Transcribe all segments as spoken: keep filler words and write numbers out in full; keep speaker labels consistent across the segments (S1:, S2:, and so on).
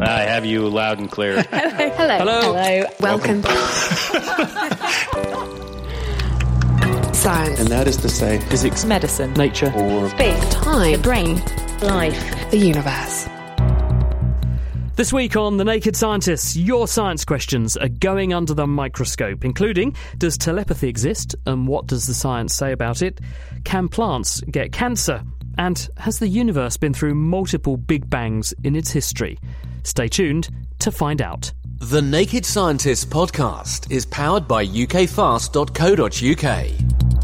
S1: I have you loud and clear.
S2: Hello.
S3: Hello.
S2: Hello. Welcome. Science.
S4: And that is to say,
S3: physics,
S2: medicine,
S3: nature,
S4: or
S2: space, time, the brain, life, the universe.
S3: This week on The Naked Scientists, your science questions are going under the microscope, including, does telepathy exist and what does the science say about it? Can plants get cancer? And has the universe been through multiple big bangs in its history? Stay tuned to find out.
S5: The Naked Scientists podcast is powered by U K fast dot co dot U K.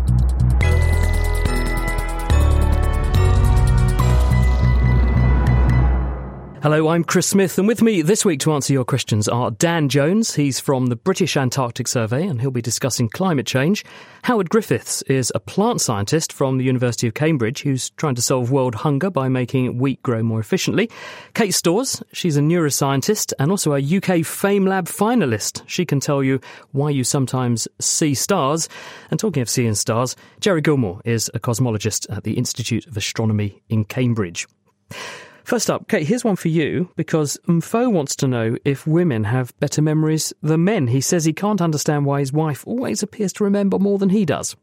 S3: Hello, I'm Chris Smith, and with me this week to answer your questions are Dan Jones. He's from the British Antarctic Survey, and he'll be discussing climate change. Howard Griffiths is a plant scientist from the University of Cambridge who's trying to solve world hunger by making wheat grow more efficiently. Kate Storrs, she's a neuroscientist and also a U K FameLab finalist. She can tell you why you sometimes see stars. And talking of seeing stars, Jerry Gilmore is a cosmologist at the Institute of Astronomy in Cambridge. First up, Kate, here's one for you, because Mfo wants to know if women have better memories than men. He says he can't understand why his wife always appears to remember more than he does.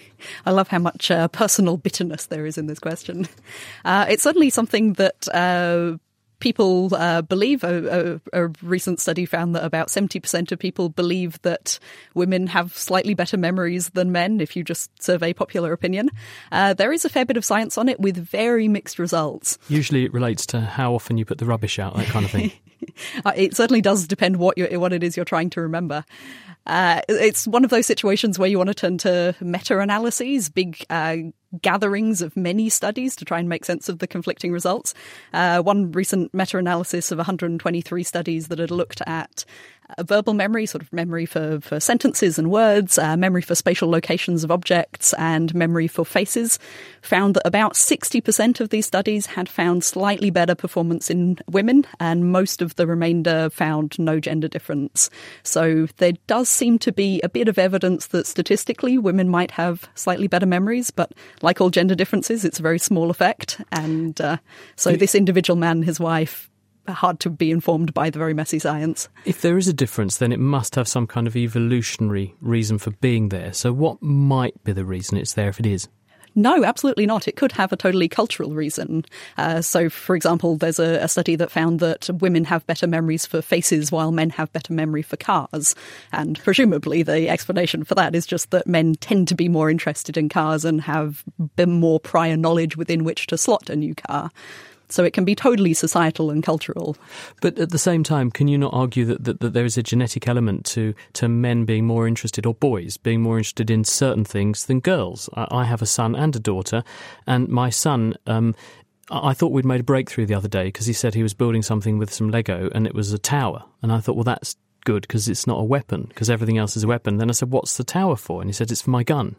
S6: I love how much uh, personal bitterness there is in this question. Uh, it's certainly something that uh, people uh, believe. A, a, a recent study found that about seventy percent of people believe that women have slightly better memories than men, if you just survey popular opinion. Uh, there is a fair bit of science on it with very mixed results.
S3: Usually it relates to how often you put the rubbish out, that kind of thing.
S6: uh, it certainly does depend what, you're, what it is you're trying to remember. Uh, it's one of those situations where you want to turn to meta-analyses, big uh, gatherings of many studies to try and make sense of the conflicting results. Uh, one recent meta-analysis of one hundred twenty-three studies that had looked at uh, verbal memory, sort of memory for, for sentences and words, uh, memory for spatial locations of objects, and memory for faces, found that about sixty percent of these studies had found slightly better performance in women, and most of the remainder found no gender difference. So there does seem to be a bit of evidence that statistically women might have slightly better memories, but like all gender differences, it's a very small effect. And uh, so this individual man and his wife, hard to be informed by the very messy science.
S3: If there is a difference, then it must have some kind of evolutionary reason for being there. So what might be the reason it's there if it is?
S6: No, absolutely not. It could have a totally cultural reason. Uh, so, for example, there's a, a study that found that women have better memories for faces while men have better memory for cars. And presumably the explanation for that is just that men tend to be more interested in cars and have been more prior knowledge within which to slot a new car. So it can be totally societal and cultural.
S3: But at the same time, can you not argue that, that, that there is a genetic element to, to men being more interested, or boys being more interested in certain things than girls? I, I have a son and a daughter, and my son, um, I thought we'd made a breakthrough the other day because he said he was building something with some Lego and it was a tower. And I thought, well, that's good because it's not a weapon, because everything else is a weapon. Then I said, what's the tower for? And he said, it's for my gun.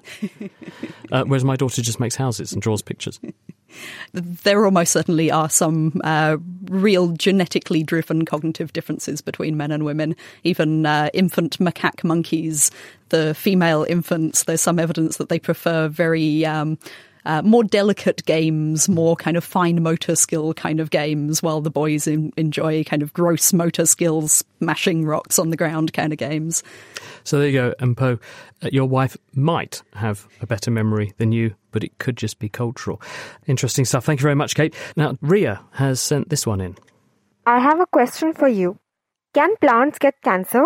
S3: uh, whereas my daughter just makes houses and draws pictures.
S6: There almost certainly are some uh, real genetically driven cognitive differences between men and women. Even uh, infant macaque monkeys, the female infants, there's some evidence that they prefer very um, uh, more delicate games, more kind of fine motor skill kind of games, while the boys in, enjoy kind of gross motor skills, smashing rocks on the ground kind of games.
S3: So there you go, Mpo. Uh, your wife might have a better memory than you, but it could just be cultural. Interesting stuff. Thank you very much, Kate. Now, Ria has sent this one in.
S7: I have a question for you. Can plants get cancer?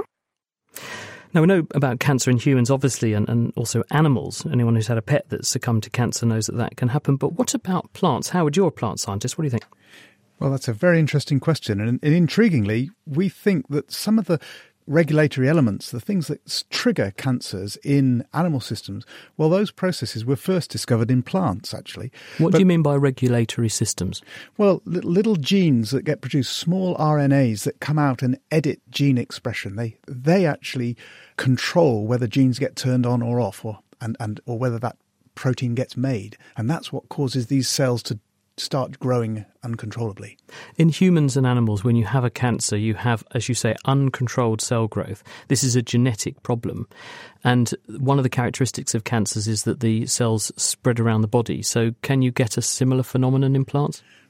S3: Now, we know about cancer in humans, obviously, and, and also animals. Anyone who's had a pet that's succumbed to cancer knows that that can happen. But what about plants? Howard, you're a plant scientist. What do you think?
S8: Well, that's a very interesting question. And, and intriguingly, we think that some of the regulatory elements, the things that trigger cancers in animal systems, well, those processes were first discovered in plants, actually.
S3: What
S8: but,
S3: do you mean by regulatory systems?
S8: Well, little genes that get produced, small R N As that come out and edit gene expression. They they actually control whether genes get turned on or off, or and, and or whether that protein gets made. And that's what causes these cells to start growing uncontrollably.
S3: In humans and animals, when you have a cancer, you have, as you say, uncontrolled cell growth. This is a genetic problem. And one of the characteristics of cancers is that the cells spread around the body. So can you get a similar phenomenon in plants?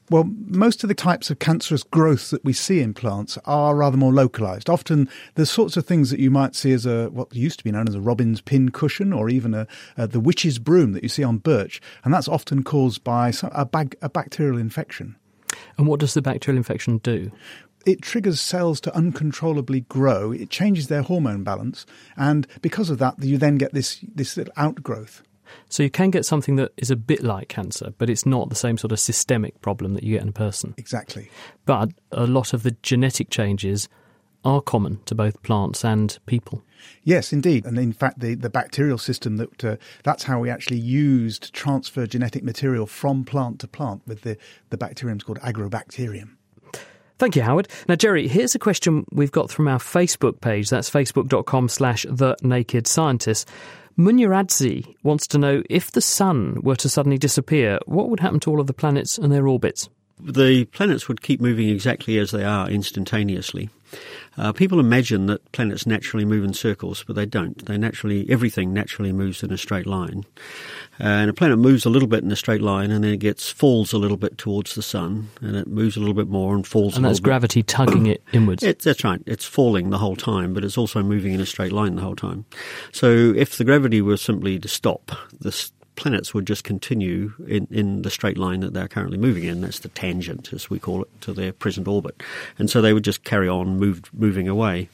S8: Well, most of the types of cancerous growth that we see in plants are rather more localised. Often the sorts of things that you might see as a what used to be known as a robin's pin cushion, or even a, a the witch's broom that you see on birch, and that's often caused by some, a, bag, a bacterial infection.
S3: And what does the bacterial infection do?
S8: It triggers cells to uncontrollably grow. It changes their hormone balance, and because of that, you then get this this little outgrowth.
S3: So you can get something that is a bit like cancer, but it's not the same sort of systemic problem that you get in a person.
S8: Exactly.
S3: But a lot of the genetic changes are common to both plants and people.
S8: Yes, indeed. And in fact, the, the bacterial system, that uh, that's how we actually used to transfer genetic material from plant to plant with the, the bacterium called Agrobacterium.
S3: Thank you, Howard. Now, Jerry, here's a question we've got from our Facebook page. That's facebook.com slash the naked scientist. Munyaradzi wants to know, if the sun were to suddenly disappear, what would happen to all of the planets and their orbits?
S4: The planets would keep moving exactly as they are instantaneously. Uh, people imagine that planets naturally move in circles, but they don't. They naturally, everything naturally moves in a straight line. Uh, and a planet moves a little bit in a straight line, and then it gets falls a little bit towards the sun, and it moves a little bit more and falls
S3: and
S4: a little bit.
S3: And that's gravity tugging it inwards.
S4: It, that's right. It's falling the whole time, but it's also moving in a straight line the whole time. So if the gravity were simply to stop, this planets would just continue in, in the straight line that they're currently moving in. That's the tangent, as we call it, to their present orbit. And so they would just carry on move, moving away.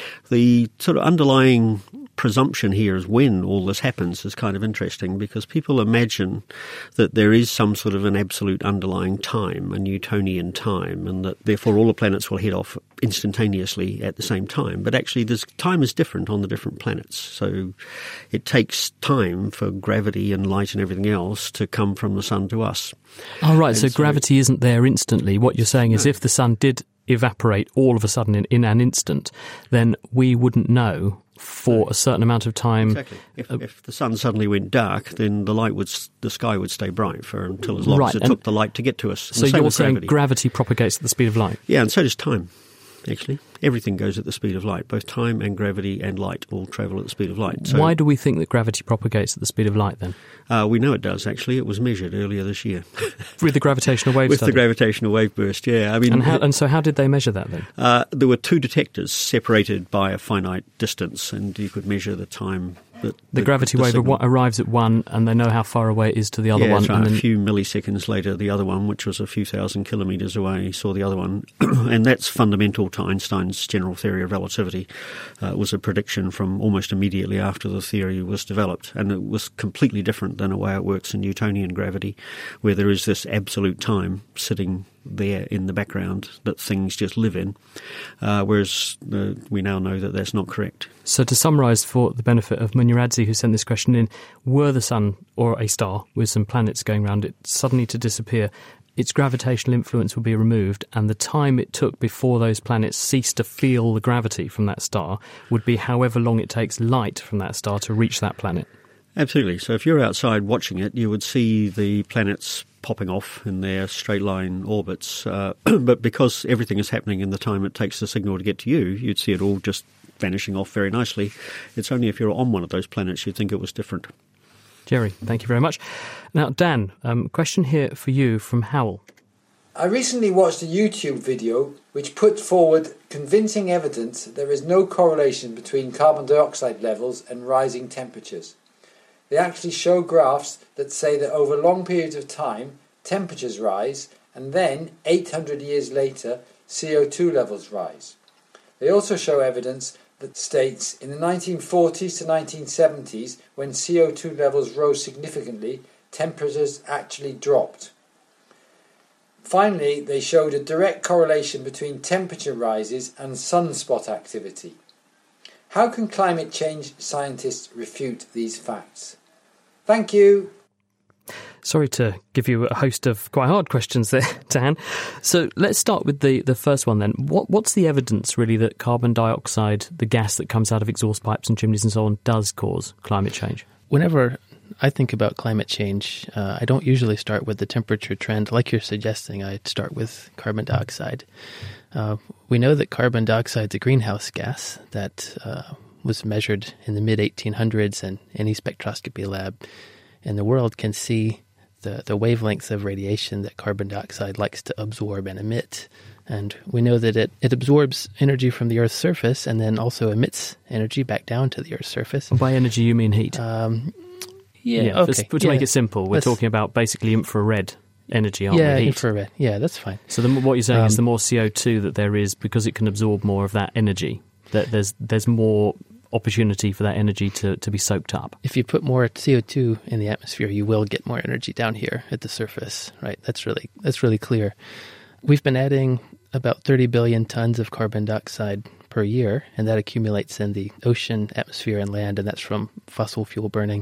S4: The sort of underlying presumption here is when all this happens is kind of interesting, because people imagine that there is some sort of an absolute underlying time, a Newtonian time, and that therefore all the planets will head off instantaneously at the same time. But actually, this time is different on the different planets. So it takes time for gravity and light and everything else to come from the sun to us.
S3: Oh, right. So,
S4: so
S3: gravity isn't there instantly. What you're saying is
S4: no.
S3: if the sun did evaporate all of a sudden in, in an instant, then we wouldn't know for a certain amount of time.
S4: Exactly. If, uh, if the sun suddenly went dark, then the light would, the sky would stay bright for until as long
S3: right,
S4: as it
S3: and
S4: took the light to get to us.
S3: So you're saying gravity. gravity propagates at the speed of light?
S4: Yeah, and so does time. Actually, everything goes at the speed of light. Both time and gravity and light all travel at the speed of light. So,
S3: why do we think that gravity propagates at the speed of light then?
S4: Uh, we know it does, actually. It was measured earlier this year.
S3: With the gravitational wave
S4: With
S3: study?
S4: the gravitational wave burst, yeah. I mean,
S3: and, how, and so how did they measure that then?
S4: Uh, there were two detectors separated by a finite distance, and you could measure the time. That,
S3: the
S4: that
S3: gravity
S4: the
S3: wave
S4: signal.
S3: arrives at one, and they know how far away it is to the other
S4: yeah,
S3: one.
S4: That's right.
S3: And then
S4: A few milliseconds later, the other one, which was a few thousand kilometres away, saw the other one. And that's fundamental to Einstein's general theory of relativity. Uh, it was a prediction from almost immediately after the theory was developed. And it was completely different than the way it works in Newtonian gravity, where there is this absolute time sitting there in the background that things just live in, uh, whereas uh, we now know that that's not correct.
S3: So to summarise for the benefit of Munyaradzi, who sent this question in, were the sun or a star with some planets going around it suddenly to disappear, its gravitational influence would be removed, and the time it took before those planets ceased to feel the gravity from that star would be however long it takes light from that star to reach that planet.
S4: Absolutely. So if you're outside watching it, you would see the planets popping off in their straight line orbits. Uh, but because everything is happening in the time it takes the signal to get to you, you'd see it all just vanishing off very nicely. It's only if you're on one of those planets you'd think it was different.
S3: Jerry, thank you very much. Now, Dan, um, question here for you from Howell.
S9: I recently watched a YouTube video which put forward convincing evidence that there is no correlation between carbon dioxide levels and rising temperatures. They actually show graphs that say that over long periods of time, temperatures rise, and then, eight hundred years later, C O two levels rise. They also show evidence that states in the nineteen forties to nineteen seventies, when C O two levels rose significantly, temperatures actually dropped. Finally, they showed a direct correlation between temperature rises and sunspot activity. How can climate change scientists refute these facts? Thank you.
S3: Sorry to give you a host of quite hard questions there, Dan. So let's start with the, the first one then. What What's the evidence, really, that carbon dioxide, the gas that comes out of exhaust pipes and chimneys and so on, does cause climate change?
S10: Whenever I think about climate change, uh, I don't usually start with the temperature trend. Like you're suggesting, I start with carbon dioxide. Uh, we know that carbon dioxide is a greenhouse gas that uh, was measured in the mid eighteen hundreds, and any spectroscopy lab in the world can see the, the wavelengths of radiation that carbon dioxide likes to absorb and emit. And we know that it, it absorbs energy from the Earth's surface and then also emits energy back down to the Earth's surface.
S3: And by energy, you mean heat?
S10: Um, yeah,
S3: yeah,
S10: okay.
S3: To
S10: yeah.
S3: make it simple, we're
S10: Let's,
S3: talking about basically infrared energy, aren't
S10: yeah,
S3: we? Heat.
S10: infrared. Yeah, that's fine.
S3: So the, what you're saying
S10: um,
S3: is the more C O two that there is, because it can absorb more of that energy, that there's there's more opportunity for that energy to, to be soaked up.
S10: If you put more C O two in the atmosphere, you will get more energy down here at the surface, right? That's really that's really clear. We've been adding about thirty billion tons of carbon dioxide per year, and that accumulates in the ocean, atmosphere, and land, and that's from fossil fuel burning.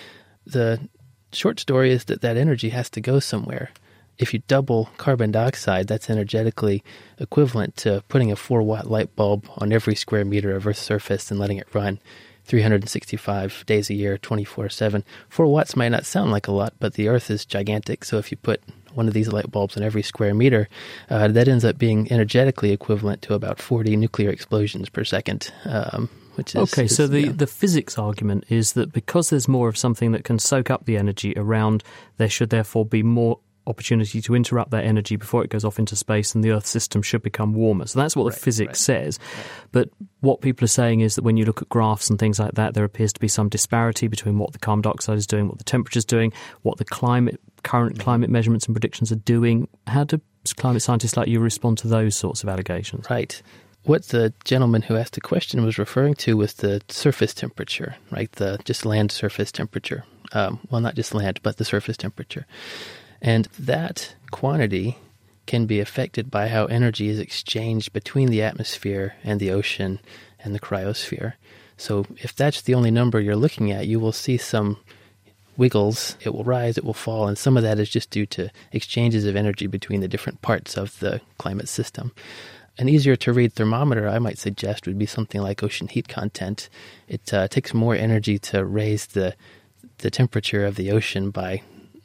S10: The short story is that that energy has to go somewhere. If you double carbon dioxide, that's energetically equivalent to putting a four watt light bulb on every square meter of Earth's surface and letting it run three hundred sixty-five days a year, twenty-four seven. Four watts might not sound like a lot, but the Earth is gigantic, so if you put one of these light bulbs on every square meter, uh, that ends up being energetically equivalent to about forty nuclear explosions per second. Um, which is,
S3: okay,
S10: is,
S3: so the,
S10: yeah.
S3: the physics argument is that because there's more of something that can soak up the energy around, there should therefore be more opportunity to interrupt that energy before it goes off into space, and the Earth system should become warmer. So that's what
S10: right,
S3: the physics
S10: right,
S3: says.
S10: Right.
S3: But what people are saying is that when you look at graphs and things like that, there appears to be some disparity between what the carbon dioxide is doing, what the temperature is doing, what the climate current
S10: mm-hmm.
S3: climate measurements and predictions are doing. How do climate scientists like you respond to those sorts of allegations?
S10: Right. What the gentleman who asked the question was referring to was the surface temperature, right? The just land surface temperature. Um, well, not just land, but the surface temperature. And that quantity can be affected by how energy is exchanged between the atmosphere and the ocean and the cryosphere. So if that's the only number you're looking at, you will see some wiggles. It will rise, it will fall, and some of that is just due to exchanges of energy between the different parts of the climate system. An easier to read thermometer, I might suggest, would be something like ocean heat content. It uh, takes more energy to raise the the temperature of the ocean by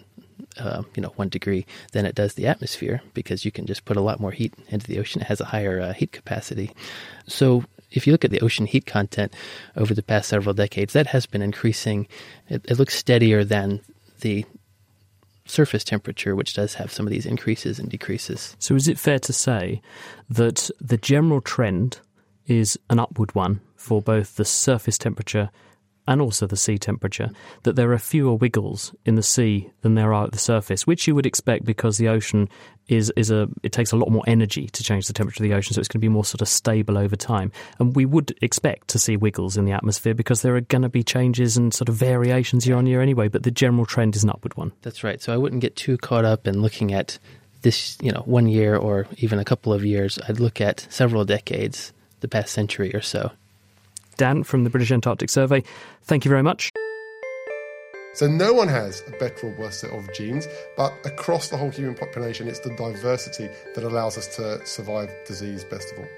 S10: Uh, you know, one degree than it does the atmosphere, because you can just put a lot more heat into the ocean. It has a higher uh, heat capacity. So if you look at the ocean heat content over the past several decades, that has been increasing. It, it looks steadier than the surface temperature, which does have some of these increases and decreases.
S3: So is it fair to say that the general trend is an upward one for both the surface temperature and also the sea temperature, that there are fewer wiggles in the sea than there are at the surface, which you would expect because the ocean is is a it takes a lot more energy to change the temperature of the ocean, so it's going to be more sort of stable over time. And we would expect to see wiggles in the atmosphere because there are going to be changes and sort of variations year on year anyway, but the general trend is an upward one.
S10: That's right. So I wouldn't get too caught up in looking at this, you know, one year or even a couple of years. I'd look at several decades, the past century or so.
S3: Dan from the British Antarctic Survey, thank you very much.
S11: So no one has a better or worse set of genes, but across the whole human population, it's the diversity that allows us to survive disease best of all.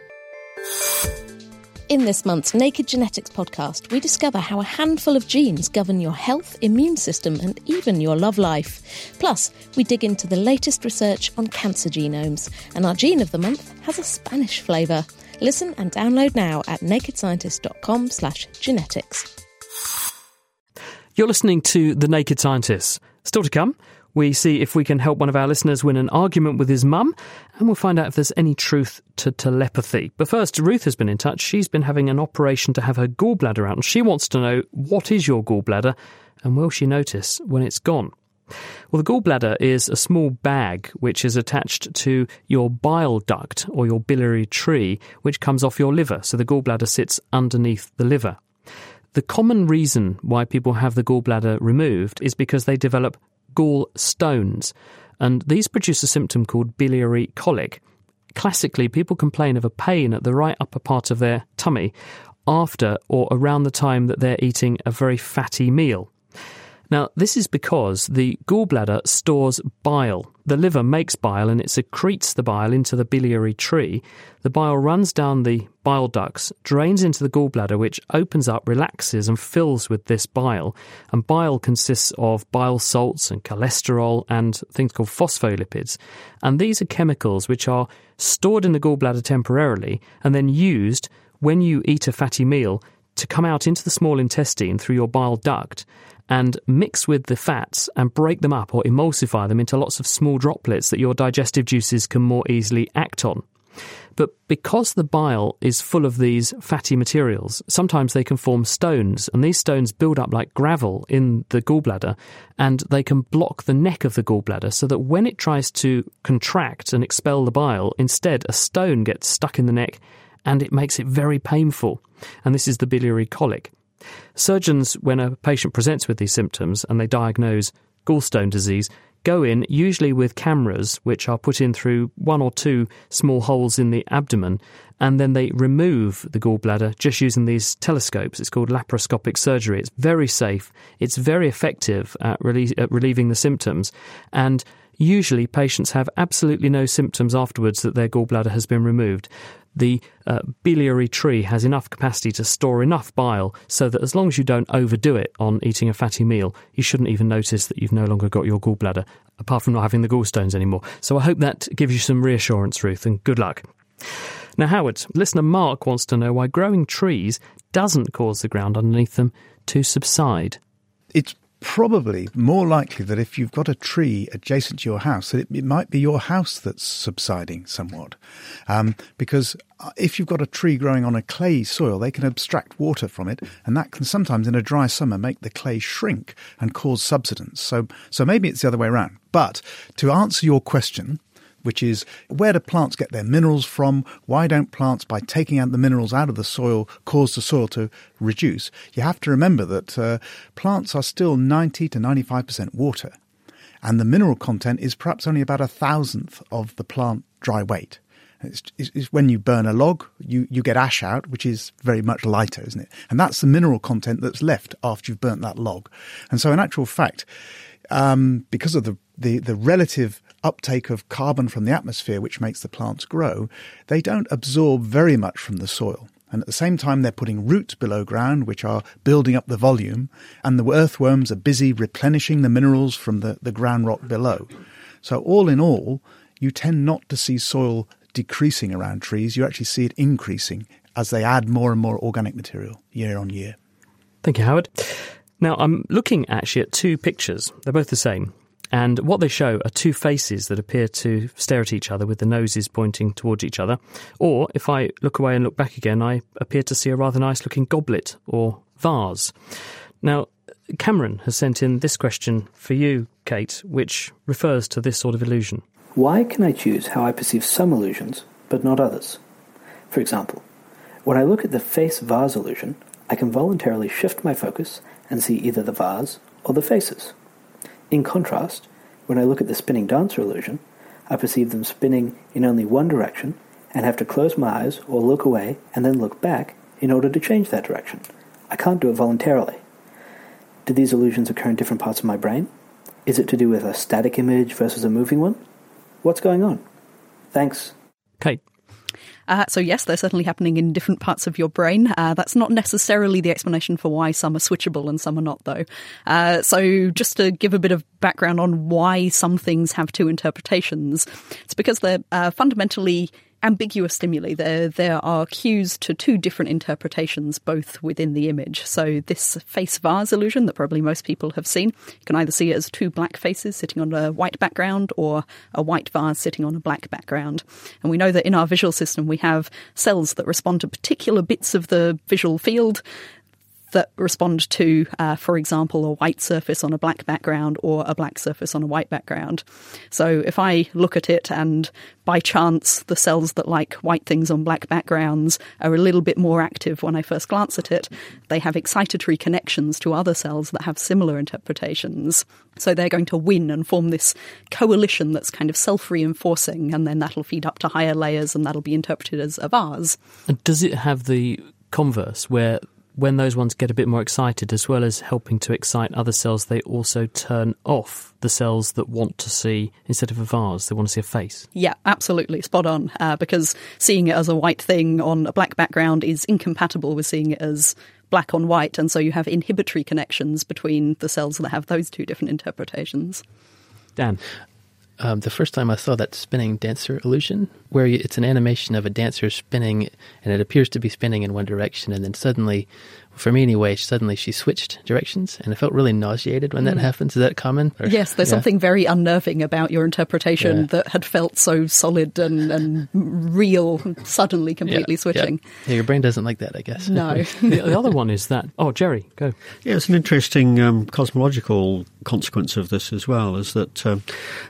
S2: In this month's Naked Genetics podcast, we discover how a handful of genes govern your health, immune system, and even your love life. Plus, we dig into the latest research on cancer genomes, and our gene of the month has a Spanish flavour. Listen and download now at nakedscientist.com slash genetics.
S3: You're listening to The Naked Scientists. Still to come, we see if we can help one of our listeners win an argument with his mum, and we'll find out if there's any truth to telepathy. But first, Ruth has been in touch. She's been having an operation to have her gallbladder out, and she wants to know, what is your gallbladder, and will she notice when it's gone? Well, the gallbladder is a small bag which is attached to your bile duct or your biliary tree, which comes off your liver. So the gallbladder sits underneath the liver. The common reason why people have the gallbladder removed is because they develop gallstones, and these produce a symptom called biliary colic. Classically, people complain of a pain at the right upper part of their tummy after or around the time that they're eating a very fatty meal. Now, this is because the gallbladder stores bile. The liver makes bile and it secretes the bile into the biliary tree. The bile runs down the bile ducts, drains into the gallbladder, which opens up, relaxes and fills with this bile. And bile consists of bile salts and cholesterol and things called phospholipids. And these are chemicals which are stored in the gallbladder temporarily and then used when you eat a fatty meal to come out into the small intestine through your bile duct and mix with the fats and break them up or emulsify them into lots of small droplets that your digestive juices can more easily act on. But because the bile is full of these fatty materials, sometimes they can form stones, and these stones build up like gravel in the gallbladder, and they can block the neck of the gallbladder so that when it tries to contract and expel the bile, instead a stone gets stuck in the neck and it makes it very painful. And this is the biliary colic. Surgeons, when a patient presents with these symptoms and they diagnose gallstone disease, go in, usually with cameras, which are put in through one or two small holes in the abdomen, and then they remove the gallbladder just using these telescopes. It's called laparoscopic surgery. It's very safe. It's very effective at, relie- at relieving the symptoms. And usually patients have absolutely no symptoms afterwards that their gallbladder has been removed. The uh, biliary tree has enough capacity to store enough bile so that as long as you don't overdo it on eating a fatty meal, you shouldn't even notice that you've no longer got your gallbladder, apart from not having the gallstones anymore. So I hope that gives you some reassurance, Ruth, and good luck. Now, Howard, listener Mark wants to know why growing trees doesn't cause the ground underneath them to subside.
S8: It's probably more likely that if you've got a tree adjacent to your house, that it, it might be your house that's subsiding somewhat. Um, because if you've got a tree growing on a clay soil, they can abstract water from it, and that can sometimes in a dry summer make the clay shrink and cause subsidence. So, so maybe it's the other way around. But to answer your question, which is where do plants get their minerals from? Why don't plants, by taking out the minerals out of the soil, cause the soil to reduce? You have to remember that uh, plants are still ninety to ninety-five percent water, and the mineral content is perhaps only about a thousandth of the plant dry weight. It's, it's, it's when you burn a log, you, you get ash out, which is very much lighter, isn't it? And that's the mineral content that's left after you've burnt that log. And so in actual fact, um, because of the, the, the relative uptake of carbon from the atmosphere, which makes the plants grow, they don't absorb very much from the soil. And at the same time, they're putting roots below ground, which are building up the volume, and the earthworms are busy replenishing the minerals from the, the ground rock below. So all in all, you tend not to see soil decreasing around trees. You actually see it increasing as they add more and more organic material year on year.
S3: Thank you, Howard. Now, I'm looking actually at two pictures. They're both the same. And what they show are two faces that appear to stare at each other with the noses pointing towards each other. Or, if I look away and look back again, I appear to see a rather nice-looking goblet or vase. Now, Cameron has sent in this question for you, Kate, which refers to this sort of illusion.
S12: Why can I choose how I perceive some illusions, but not others? For example, when I look at the face vase illusion, I can voluntarily shift my focus and see either the vase or the faces. In contrast, when I look at the spinning dancer illusion, I perceive them spinning in only one direction and have to close my eyes or look away and then look back in order to change that direction. I can't do it voluntarily. Do these illusions occur in different parts of my brain? Is it to do with a static image versus a moving one? What's going on? Thanks.
S3: Kate.
S6: Uh, so yes, they're certainly happening in different parts of your brain. Uh, that's not necessarily the explanation for why some are switchable and some are not, though. Uh, so just to give a bit of background on why some things have two interpretations, it's because they're uh, fundamentally ambiguous stimuli. There, there are cues to two different interpretations, both within the image. So this face vase illusion that probably most people have seen, you can either see it as two black faces sitting on a white background or a white vase sitting on a black background. And we know that in our visual system we have cells that respond to particular bits of the visual field that respond to, uh, for example, a white surface on a black background or a black surface on a white background. So if I look at it and by chance the cells that like white things on black backgrounds are a little bit more active when I first glance at it, they have excitatory connections to other cells that have similar interpretations. So they're going to win and form this coalition that's kind of self-reinforcing, and then that'll feed up to higher layers and that'll be interpreted as a vase.
S3: And does it have the converse where when those ones get a bit more excited, as well as helping to excite other cells, they also turn off the cells that want to see, instead of a vase, they want to see a face?
S6: Yeah, absolutely. Spot on. Uh, because seeing it as a white thing on a black background is incompatible with seeing it as black on white. And so you have inhibitory connections between the cells that have those two different interpretations.
S3: Dan?
S10: Um, the first time I saw that spinning dancer illusion, where it's an animation of a dancer spinning, and it appears to be spinning in one direction, and then suddenly for me anyway, suddenly she switched directions, and I felt really nauseated when that
S6: Mm.
S10: happens. Is that common? Or-
S6: Yes, there's
S10: yeah.
S6: something very unnerving about your interpretation
S10: Yeah.
S6: that had felt so solid and, and real, suddenly completely
S10: Yeah,
S6: switching.
S10: Yeah. Yeah, your brain doesn't like that, I guess.
S6: No.
S3: the, the other one is that. Oh, Jerry, go.
S4: Yeah, it's an interesting um, cosmological consequence of this as well, is that um,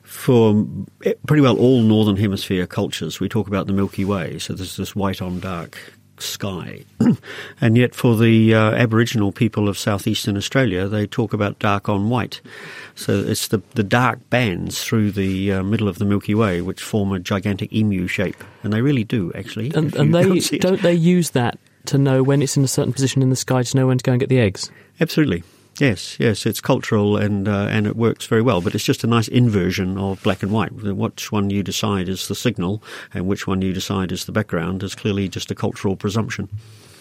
S4: for pretty well all Northern Hemisphere cultures, we talk about the Milky Way, so there's this white on dark sky. And yet for the uh, Aboriginal people of southeastern Australia, they talk about dark on white. So it's the, the dark bands through the uh, middle of the Milky Way which form a gigantic emu shape. And they really do, actually.
S3: And,
S4: if you
S3: and they
S4: don't see it.
S3: don't they use that to know when it's in a certain position in the sky to know when to go and get the eggs?
S4: Absolutely. Yes, yes, it's cultural and uh, and it works very well, but it's just a nice inversion of black and white. Which one you decide is the signal and which one you decide is the background is clearly just a cultural presumption.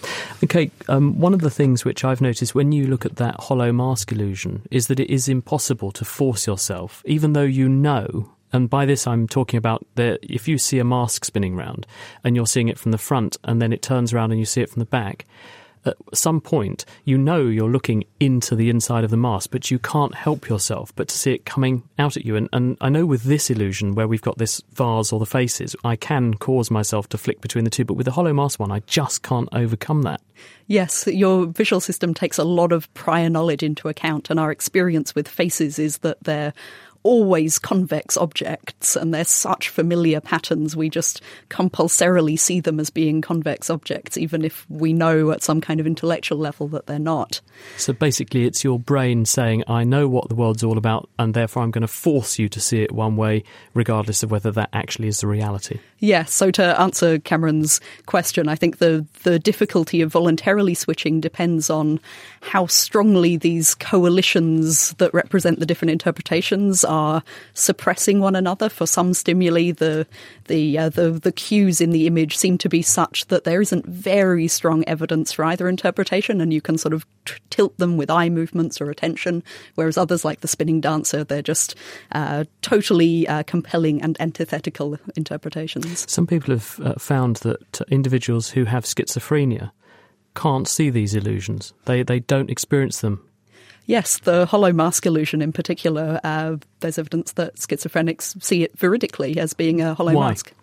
S3: Okay, um, one of the things which I've noticed when you look at that hollow mask illusion is that it is impossible to force yourself, even though you know, and by this I'm talking about the, if you see a mask spinning round and you're seeing it from the front and then it turns around and you see it from the back, at some point, you know you're looking into the inside of the mask, but you can't help yourself but to see it coming out at you. And, and I know with this illusion, where we've got this vase or the faces, I can cause myself to flick between the two. But with the hollow mask one, I just can't overcome that.
S6: Yes, your visual system takes a lot of prior knowledge into account, and our experience with faces is that they're always convex objects, and they're such familiar patterns, we just compulsorily see them as being convex objects, even if we know at some kind of intellectual level that they're not.
S3: So basically it's your brain saying, I know what the world's all about, and therefore I'm going to force you to see it one way, regardless of whether that actually is the reality.
S6: Yes, so to answer Cameron's question, I think the, the difficulty of voluntarily switching depends on how strongly these coalitions that represent the different interpretations are suppressing one another. For some stimuli, the the uh, the, the cues in the image seem to be such that there isn't very strong evidence for either interpretation, and you can sort of t- tilt them with eye movements or attention, whereas others, like the spinning dancer, they're just uh, totally uh, compelling and antithetical interpretations.
S3: Some people have uh, found that individuals who have schizophrenia can't see these illusions. They they don't experience them.
S6: Yes, the hollow mask illusion in particular, uh, there's evidence that schizophrenics see it veridically as being a hollow
S3: Why?
S6: mask.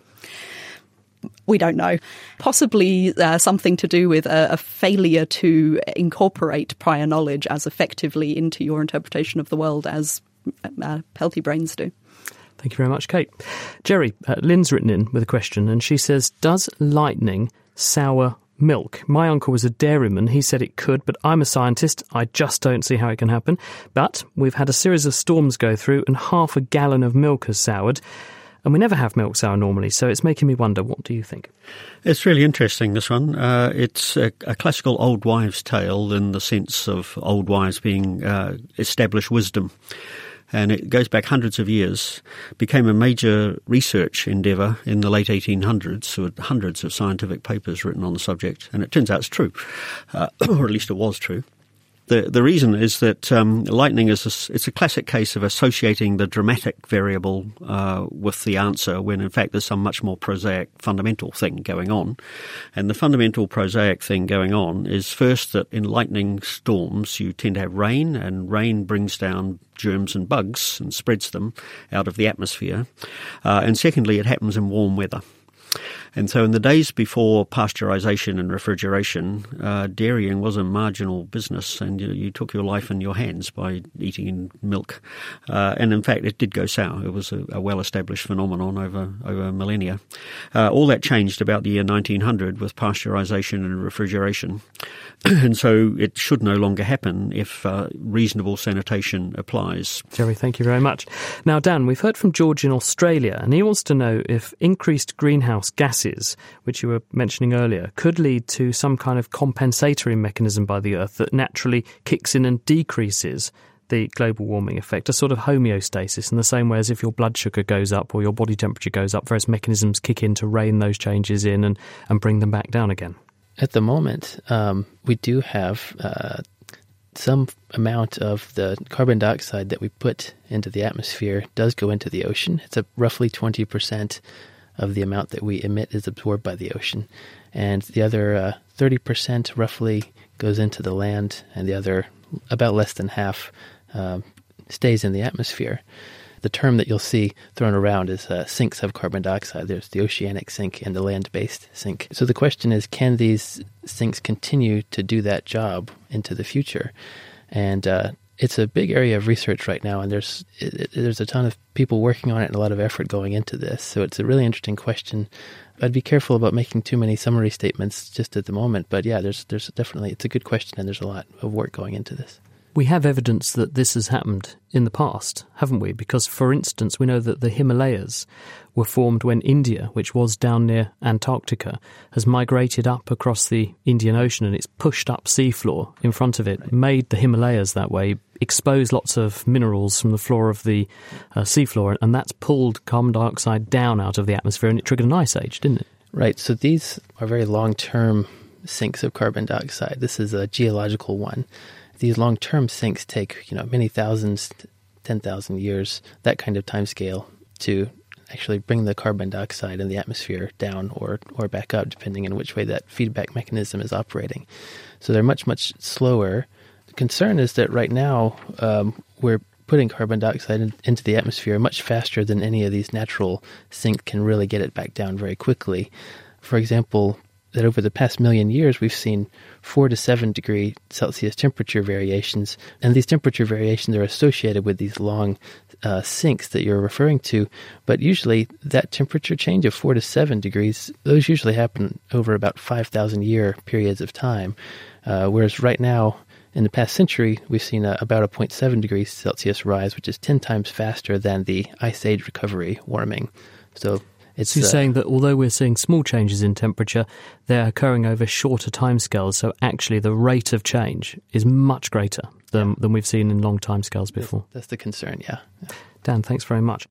S6: We don't know. Possibly uh, something to do with a, a failure to incorporate prior knowledge as effectively into your interpretation of the world as uh, healthy brains do.
S3: Thank you very much, Kate. Jerry, uh, Lynn's written in with a question, and she says, does lightning sour milk? My uncle was a dairyman. He said it could, but I'm a scientist. I just don't see how it can happen. But we've had a series of storms go through, and half a gallon of milk has soured. And we never have milk sour normally, so it's making me wonder, what do you think?
S4: It's really interesting, this one. Uh, it's a, a classical old wives' tale in the sense of old wives being uh, established wisdom. And it goes back hundreds of years, became a major research endeavour in the late eighteen hundreds, with hundreds of scientific papers written on the subject, and it turns out it's true, uh, or at least it was true. The the reason is that um, lightning is a, it's a classic case of associating the dramatic variable uh, with the answer when in fact there's some much more prosaic fundamental thing going on. And the fundamental prosaic thing going on is first that in lightning storms you tend to have rain, and rain brings down germs and bugs and spreads them out of the atmosphere. Uh, and secondly, it happens in warm weather. And so in the days before pasteurization and refrigeration, uh, dairying was a marginal business, and you, you took your life in your hands by eating milk. Uh, and in fact, it did go sour. It was a, a well-established phenomenon over, over millennia. Uh, all that changed about the year nineteen hundred with pasteurization and refrigeration. And so it should no longer happen if uh, reasonable sanitation applies.
S3: Jerry, thank you very much. Now, Dan, we've heard from George in Australia, and he wants to know if increased greenhouse gases, which you were mentioning earlier, could lead to some kind of compensatory mechanism by the Earth that naturally kicks in and decreases the global warming effect, a sort of homeostasis, in the same way as if your blood sugar goes up or your body temperature goes up, various mechanisms kick in to rein those changes in and, and bring them back down again.
S10: At the moment, um, we do have uh, some amount of the carbon dioxide that we put into the atmosphere does go into the ocean. It's a roughly twenty percent of the amount that we emit is absorbed by the ocean. And the other uh, thirty percent roughly goes into the land, and the other, about less than half, uh, stays in the atmosphere. The term that you'll see thrown around is uh, sinks of carbon dioxide. There's the oceanic sink and the land-based sink. So the question is, can these sinks continue to do that job into the future? And uh, it's a big area of research right now, and there's it, there's a ton of people working on it and a lot of effort going into this. So it's a really interesting question. I'd be careful about making too many summary statements just at the moment. But yeah, there's there's definitely, it's a good question, and there's a lot of work going into this.
S3: We have evidence that this has happened in the past, haven't we? Because, for instance, we know that the Himalayas were formed when India, which was down near Antarctica, has migrated up across the Indian Ocean, and it's pushed up seafloor in front of it, made the Himalayas that way, exposed lots of minerals from the floor of the uh, seafloor, and that's pulled carbon dioxide down out of the atmosphere, and it triggered an ice age, didn't it?
S10: Right. So these are very long-term sinks of carbon dioxide. This is a geological one. These long-term sinks take, you know, many thousands, ten thousand years, that kind of time scale, to actually bring the carbon dioxide in the atmosphere down or, or back up, depending on which way that feedback mechanism is operating. So they're much, much slower. The concern is that right now um, we're putting carbon dioxide in, into the atmosphere much faster than any of these natural sinks can really get it back down very quickly. For example, that over the past million years, we've seen four to seven degree Celsius temperature variations. And these temperature variations are associated with these long uh, sinks that you're referring to. But usually that temperature change of four to seven degrees, those usually happen over about five thousand year periods of time. Uh, whereas right now, in the past century, we've seen a, about a zero point seven degrees Celsius rise, which is ten times faster than the Ice Age recovery warming. So It's
S3: so you're
S10: uh,
S3: saying that although we're seeing small changes in temperature, they're occurring over shorter timescales, so actually the rate of change is much greater than, than we've seen in long timescales before.
S10: That's, that's the concern, yeah. yeah.
S3: Dan, thanks very much.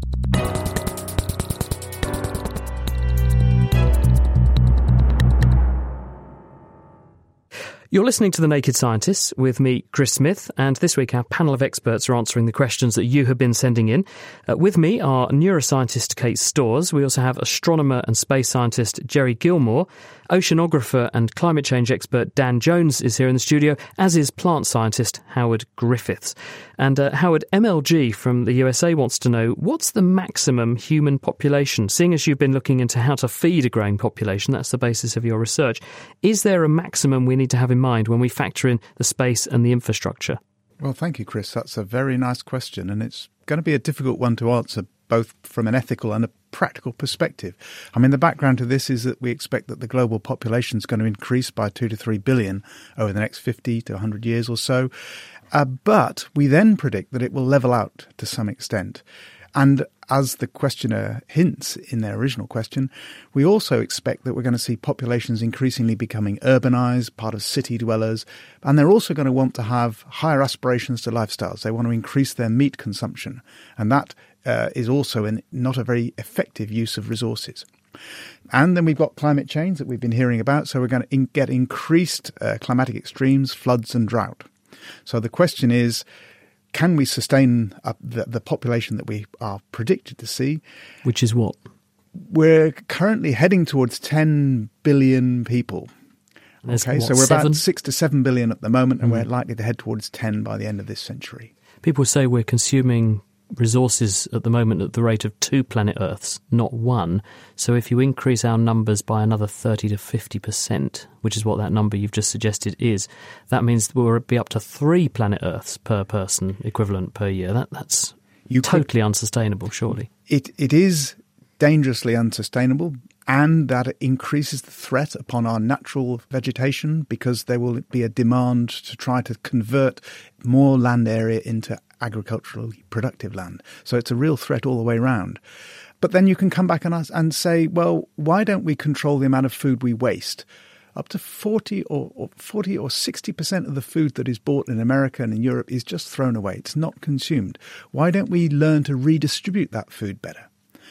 S3: You're listening to The Naked Scientists with me, Chris Smith, and this week our panel of experts are answering the questions that you have been sending in. Uh, with me are neuroscientist Kate Storrs. We also have astronomer and space scientist Jerry Gilmore. Oceanographer and climate change expert Dan Jones is here in the studio, as is plant scientist Howard Griffiths. And uh, Howard, M L G from the U S A wants to know, what's the maximum human population? Seeing as you've been looking into how to feed a growing population, that's the basis of your research, is there a maximum we need to have in mind when we factor in the space and the infrastructure?
S8: Well, thank you, Chris. That's a very nice question, and it's going to be a difficult one to answer, both from an ethical and a practical perspective. I mean, the background to this is that we expect that the global population is going to increase by two to three billion over the next fifty to one hundred years or so. Uh, but we then predict that it will level out to some extent. And as the questioner hints in their original question, we also expect that we're going to see populations increasingly becoming urbanized, part of city dwellers, and they're also going to want to have higher aspirations to lifestyles. They want to increase their meat consumption, and that uh, is also an, not a very effective use of resources. And then we've got climate change that we've been hearing about, so we're going to in- get increased uh, climatic extremes, floods and drought. So the question is, can we sustain uh, the, the population that we are predicted to see?
S3: Which is what?
S8: We're currently heading towards ten billion people.
S3: There's
S8: okay,
S3: what,
S8: so we're
S3: seven?
S8: about six to seven billion at the moment, and
S3: mm.
S8: we're likely to head towards ten by the end of this century.
S3: People say we're consuming resources at the moment at the rate of two planet Earths, not one. So if you increase our numbers by another thirty to fifty percent, which is what that number you've just suggested is, that means we'll be up to three planet Earths per person equivalent per year. That That's you totally could, unsustainable, surely.
S8: It It is dangerously unsustainable, and that it increases the threat upon our natural vegetation, because there will be a demand to try to convert more land area into agriculturally productive land. So it's a real threat all the way around. But then you can come back and, ask, and say, well, why don't we control the amount of food we waste? Up to forty or, or forty or sixty percent of the food that is bought in America and in Europe is just thrown away. It's not consumed. Why don't we learn to redistribute that food better?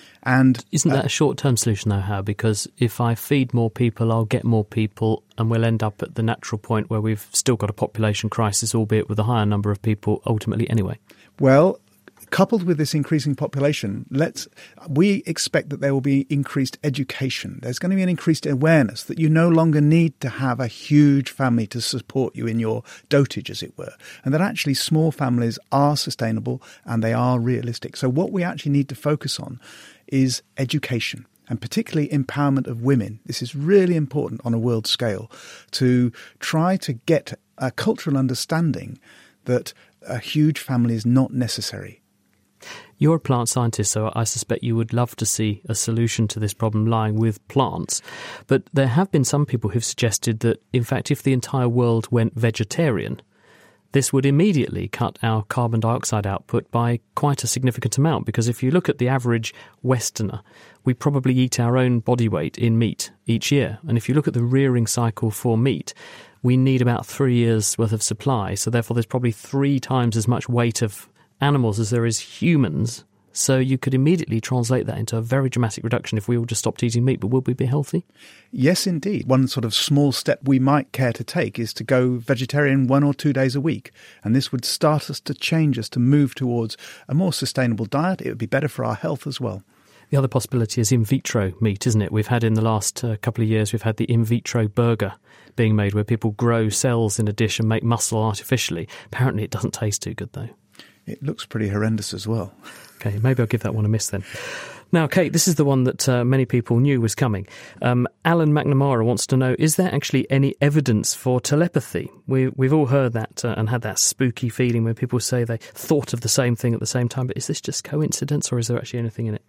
S8: And
S3: isn't that
S8: uh,
S3: a short-term solution, though, Howard? Because if I feed more people, I'll get more people, and we'll end up at the natural point where we've still got a population crisis, albeit with a higher number of people ultimately anyway.
S8: Well, coupled with this increasing population, let's we expect that there will be increased education. There's going to be an increased awareness that you no longer need to have a huge family to support you in your dotage, as it were, and that actually small families are sustainable and they are realistic. So what we actually need to focus on is education, and particularly empowerment of women. This is really important on a world scale, to try to get a cultural understanding that a huge family is not necessary.
S3: You're a plant scientist, so I suspect you would love to see a solution to this problem lying with plants. But there have been some people who've suggested that, in fact, if the entire world went vegetarian, this would immediately cut our carbon dioxide output by quite a significant amount, because if you look at the average Westerner, we probably eat our own body weight in meat each year. And if you look at the rearing cycle for meat, we need about three years' worth of supply. So therefore there's probably three times as much weight of animals as there is humans. So you could immediately translate that into a very dramatic reduction if we all just stopped eating meat. But would we be healthy?
S8: Yes, indeed. One sort of small step we might care to take is to go vegetarian one or two days a week. And this would start us to change us to move towards a more sustainable diet. It would be better for our health as well.
S3: The other possibility is in vitro meat, isn't it? We've had in the last uh, couple of years, we've had the in vitro burger being made where people grow cells in a dish and make muscle artificially. Apparently it doesn't taste too good, though.
S8: It looks pretty horrendous as well.
S3: OK, maybe I'll give that one a miss then. Now, Kate, this is the one that uh, many people knew was coming. Um, Alan McNamara wants to know, is there actually any evidence for telepathy? We, we've all heard that uh, and had that spooky feeling when people say they thought of the same thing at the same time. But is this just coincidence, or is there actually anything in it?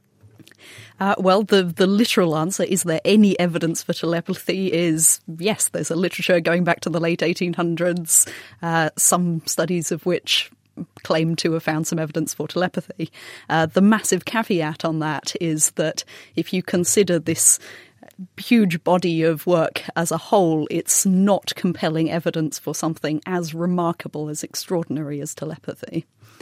S6: Uh, well, the, the literal answer, is there any evidence for telepathy, is yes. There's a literature going back to the late eighteen hundreds, uh, some studies of which claim to have found some evidence for telepathy. Uh, the massive caveat on that is that if you consider this huge body of work as a whole, it's not compelling evidence for something as remarkable, as extraordinary as telepathy.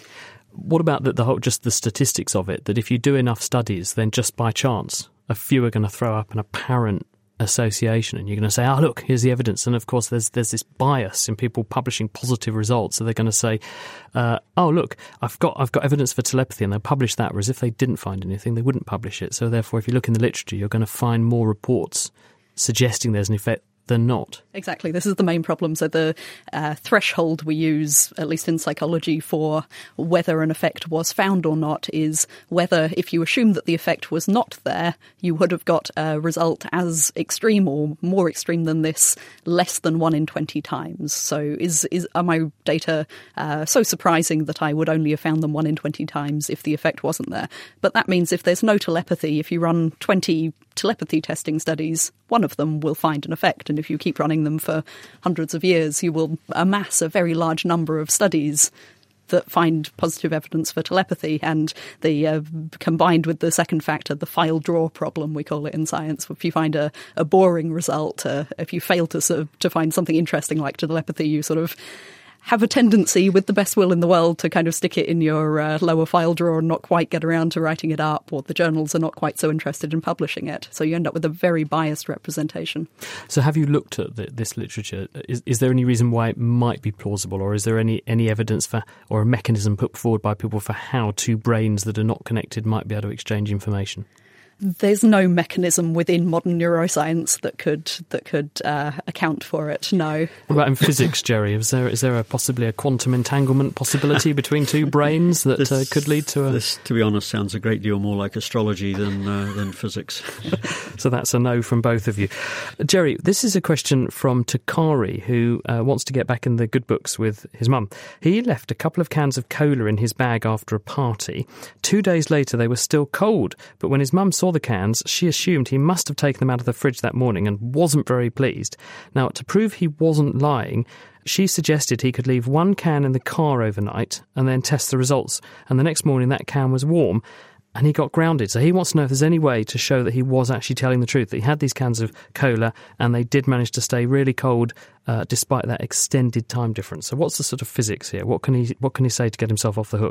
S3: What about the, the whole, just the statistics of it, that if you do enough studies, then just by chance, a few are going to throw up an apparent association and you're going to say, oh, look, here's the evidence. And of course, there's there's this bias in people publishing positive results. So they're going to say, uh, oh, look, I've got I've got evidence for telepathy, and they'll publish that. Whereas if they didn't find anything, they wouldn't publish it. So therefore, if you look in the literature, you're going to find more reports suggesting there's an effect than not.
S6: Exactly. This is the main problem. So the uh, threshold we use, at least in psychology, for whether an effect was found or not is whether, if you assume that the effect was not there, you would have got a result as extreme or more extreme than this less than one in twenty times. So is, is are my data uh, so surprising that I would only have found them one in twenty times if the effect wasn't there? But that means if there's no telepathy, if you run twenty telepathy testing studies, one of them will find an effect. And if you keep running them for hundreds of years, you will amass a very large number of studies that find positive evidence for telepathy. And the uh, combined with the second factor, the file draw problem, we call it in science. If you find a, a boring result, uh, if you fail to, sort of, to find something interesting like telepathy, you sort of have a tendency, with the best will in the world, to kind of stick it in your uh, lower file drawer and not quite get around to writing it up, or the journals are not quite so interested in publishing it. So you end up with a very biased representation.
S3: So have you looked at the, this literature? Is, is there any reason why it might be plausible, or is there any, any evidence for, or a mechanism put forward by people for how two brains that are not connected might be able to exchange information?
S6: There's no mechanism within modern neuroscience that could that could uh, account for it, no.
S3: What about in physics, Jerry? Is there is there a possibly a quantum entanglement possibility between two brains that this, uh, could lead to a...
S4: This, to be honest, sounds a great deal more like astrology than, uh, than physics.
S3: So that's a no from both of you. Jerry, this is a question from Takari, who uh, wants to get back in the good books with his mum. He left a couple of cans of cola in his bag after a party. Two days later, they were still cold, but when his mum saw the cans, she assumed he must have taken them out of the fridge that morning and wasn't very pleased. Now, to prove he wasn't lying, she suggested he could leave one can in the car overnight and then test the results. And the next morning, that can was warm and he got grounded. So he wants to know if there's any way to show that he was actually telling the truth, that he had these cans of cola and they did manage to stay really cold uh, despite that extended time difference. So what's the sort of physics here? What can he what can he say to get himself off the hook?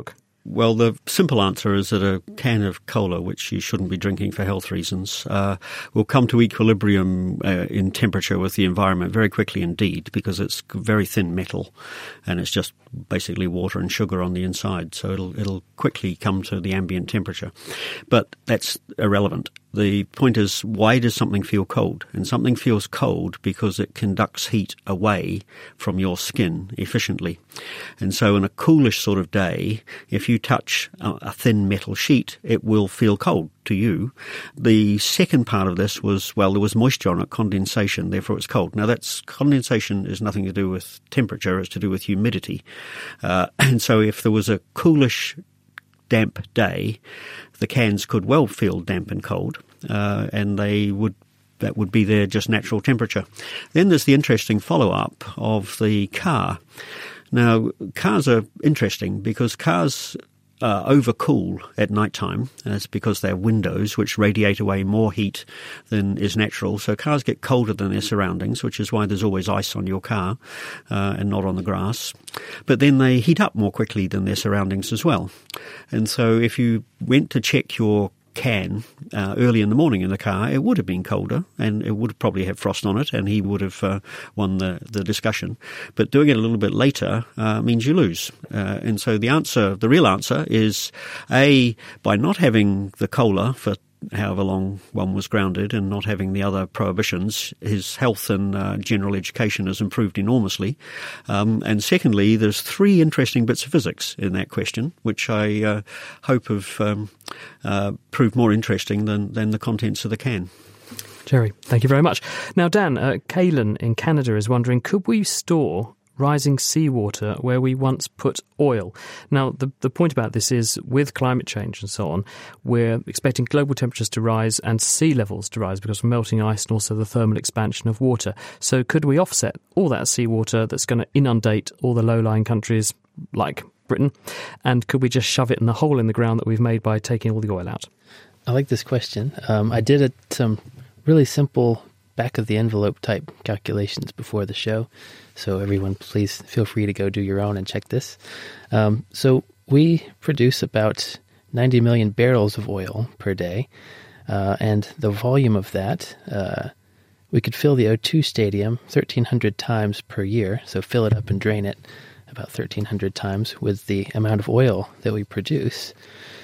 S4: Well, the simple answer is that a can of cola, which you shouldn't be drinking for health reasons, uh, will come to equilibrium uh, in temperature with the environment very quickly indeed, because it's very thin metal and it's just basically water and sugar on the inside. So it'll it'll quickly come to the ambient temperature. But that's irrelevant. The point is, why does something feel cold? And something feels cold because it conducts heat away from your skin efficiently. And so in a coolish sort of day, if you touch a, a thin metal sheet, it will feel cold to you. The second part of this was, well, there was moisture on it, condensation, therefore it's cold. Now that's condensation is nothing to do with temperature, it's to do with humidity. Uh, and so if there was a coolish, damp day, the cans could well feel damp and cold, uh, and they would that would be their just natural temperature. Then there's the interesting follow-up of the car. Now, cars are interesting because cars uh, overcool at night time. That's because they have windows which radiate away more heat than is natural. So cars get colder than their surroundings, which is why there's always ice on your car uh, and not on the grass. But then they heat up more quickly than their surroundings as well. And so if you went to check your can uh, early in the morning in the car, it would have been colder and it would probably have frost on it, and he would have uh, won the, the discussion. But doing it a little bit later uh, means you lose. Uh, and so the answer, the real answer is, A, by not having the cola for however long one was grounded and not having the other prohibitions, his health and uh, general education has improved enormously. Um, and secondly, there's three interesting bits of physics in that question, which I uh, hope have um, uh, proved more interesting than, than the contents of the can.
S3: Jerry, thank you very much. Now, Dan, uh, Kaylin in Canada is wondering, could we store rising seawater where we once put oil? Now, the the point about this is, with climate change and so on, we're expecting global temperatures to rise and sea levels to rise because of melting ice and also the thermal expansion of water. So could we offset all that seawater that's going to inundate all the low-lying countries like Britain, and could we just shove it in the hole in the ground that we've made by taking all the oil out?
S10: I like this question. Um, I did a, some really simple back-of-the-envelope type calculations before the show. So everyone, please feel free to go do your own and check this. Um, so we produce about ninety million barrels of oil per day, uh, and the volume of that, uh, we could fill the O two stadium thirteen hundred times per year, so fill it up and drain it about thirteen hundred times with the amount of oil that we produce.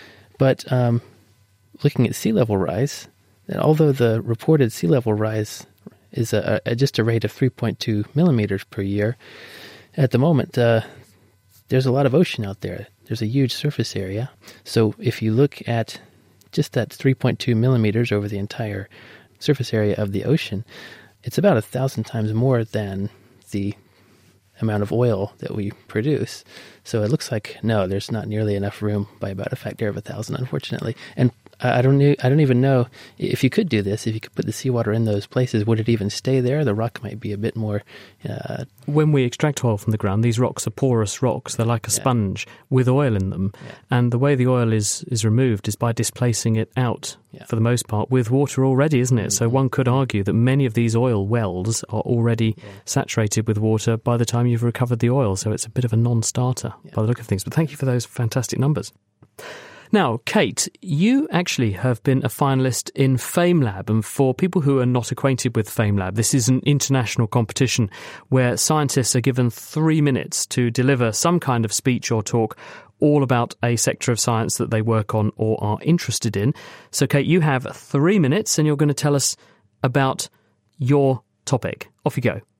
S10: But um, looking at sea level rise, although the reported sea level rise is a, a, just a rate of three point two millimeters per year, at the moment, uh, there's a lot of ocean out there. There's a huge surface area. So if you look at just that three point two millimeters over the entire surface area of the ocean, it's about a thousand times more than the amount of oil that we produce. So it looks like, no, there's not nearly enough room by about a factor of a thousand, unfortunately. And I don't I don't even know if you could do this, if you could put the seawater in those places, would it even stay there? The rock might be a bit more... Uh,
S3: when we extract oil from the ground, these rocks are porous rocks. They're like a yeah. sponge with oil in them. Yeah. And the way the oil is, is removed is by displacing it out, yeah. for the most part, with water already, isn't it? Mm-hmm. So one could argue that many of these oil wells are already yeah. saturated with water by the time you've recovered the oil. So it's a bit of a non-starter yeah. by the look of things. But thank you for those fantastic numbers. Now, Kate, you actually have been a finalist in FameLab, and for people who are not acquainted with FameLab, this is an international competition where scientists are given three minutes to deliver some kind of speech or talk all about a sector of science that they work on or are interested in. So, Kate, you have three minutes and you're going to tell us about your topic. Off you go.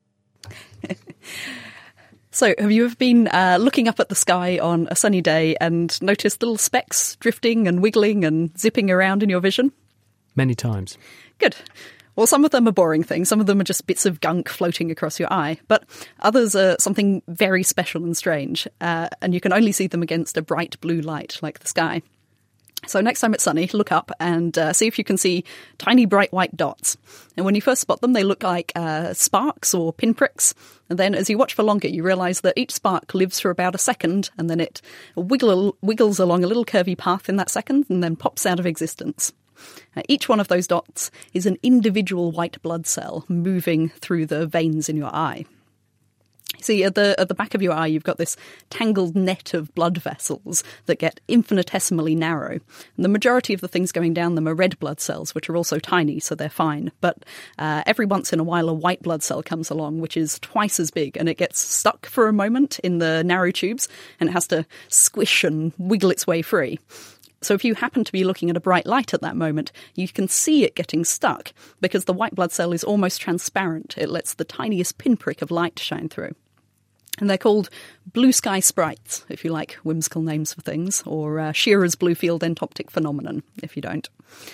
S6: So, have you ever been uh, looking up at the sky on a sunny day and noticed little specks drifting and wiggling and zipping around in your vision?
S3: Many times.
S6: Good. Well, some of them are boring things. Some of them are just bits of gunk floating across your eye. But others are something very special and strange. Uh, and you can only see them against a bright blue light like the sky. So next time it's sunny, look up and uh, see if you can see tiny bright white dots. And when you first spot them, they look like uh, sparks or pinpricks. And then as you watch for longer, you realise that each spark lives for about a second, and then it wiggle, wiggles along a little curvy path in that second and then pops out of existence. Uh, each one of those dots is an individual white blood cell moving through the veins in your eye. See, at the at the back of your eye, you've got this tangled net of blood vessels that get infinitesimally narrow. And the majority of the things going down them are red blood cells, which are also tiny, so they're fine. But uh, every once in a while, a white blood cell comes along, which is twice as big, and it gets stuck for a moment in the narrow tubes, and it has to squish and wiggle its way free. So if you happen to be looking at a bright light at that moment, you can see it getting stuck because the white blood cell is almost transparent. It lets the tiniest pinprick of light shine through. And they're called blue sky sprites, if you like whimsical names for things, or uh, Shearer's blue field entoptic phenomenon, if you don't.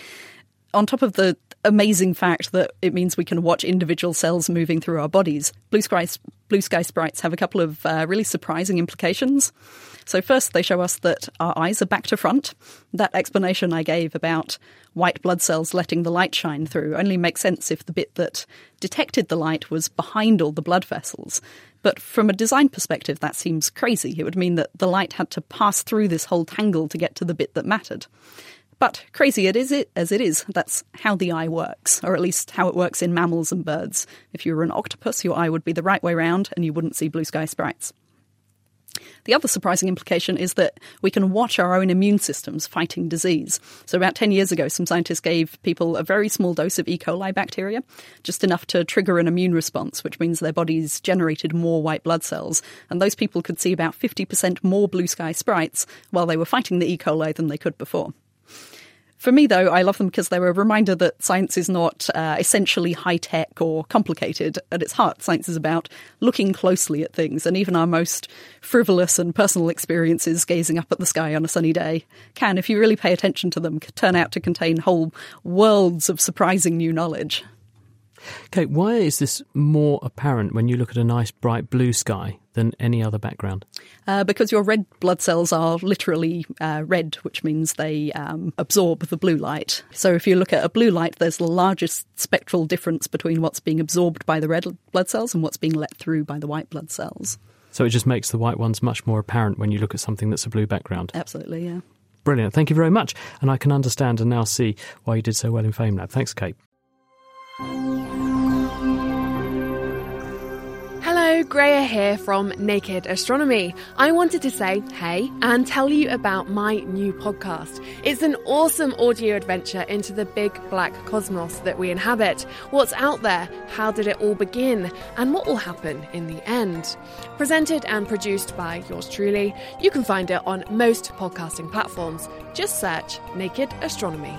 S6: On top of the amazing fact that it means we can watch individual cells moving through our bodies, blue sky, blue sky sprites have a couple of uh, really surprising implications. So first, they show us that our eyes are back to front. That explanation I gave about white blood cells letting the light shine through only makes sense if the bit that detected the light was behind all the blood vessels. But from a design perspective, that seems crazy. It would mean that the light had to pass through this whole tangle to get to the bit that mattered. But crazy it is it as it is, that's how the eye works, or at least how it works in mammals and birds. If you were an octopus, your eye would be the right way round and you wouldn't see blue sky sprites. The other surprising implication is that we can watch our own immune systems fighting disease. So about ten years ago, some scientists gave people a very small dose of E. coli bacteria, just enough to trigger an immune response, which means their bodies generated more white blood cells. And those people could see about fifty percent more blue sky sprites while they were fighting the E. coli than they could before. For me, though, I love them because they're a reminder that science is not uh, essentially high-tech or complicated. At its heart, science is about looking closely at things, and even our most frivolous and personal experiences gazing up at the sky on a sunny day can, if you really pay attention to them, turn out to contain whole worlds of surprising new knowledge.
S3: Kate, why is this more apparent when you look at a nice bright blue sky than any other background?
S6: Uh, because your red blood cells are literally uh, red, which means they um, absorb the blue light. So if you look at a blue light, there's the largest spectral difference between what's being absorbed by the red blood cells and what's being let through by the white blood cells.
S3: So it just makes the white ones much more apparent when you look at something that's a blue background?
S6: Absolutely, yeah.
S3: Brilliant. Thank you very much. And I can understand and now see why you did so well in FameLab. Thanks, Kate.
S13: Hello, Greya here from Naked Astronomy. I wanted to say hey and tell you about my new podcast. It's an awesome audio adventure into the big black cosmos that we inhabit. What's out there? How did it all begin? And what will happen in the end? Presented and produced by yours truly. You can find it on most podcasting platforms. Just search Naked Astronomy.